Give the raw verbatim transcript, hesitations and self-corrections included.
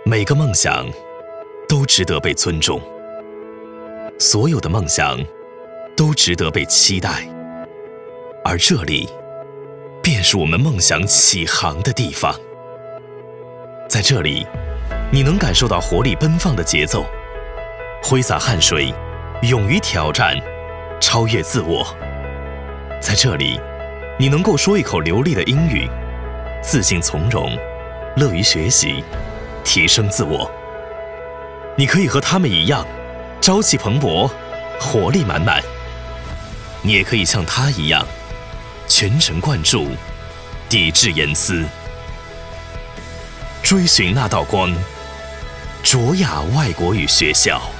每个梦想都值得被尊重，所有的梦想都值得被期待，而这里便是我们梦想起航的地方。在这里，你能感受到活力奔放的节奏，挥洒汗水，勇于挑战，超越自我。在这里，你能够说一口流利的英语，自信从容，乐于学习，提升自我。你可以和他们一样，朝气蓬勃，活力满满。你也可以像他一样，全神贯注，抵制严丝，追寻那道光。卓雅外国语学校。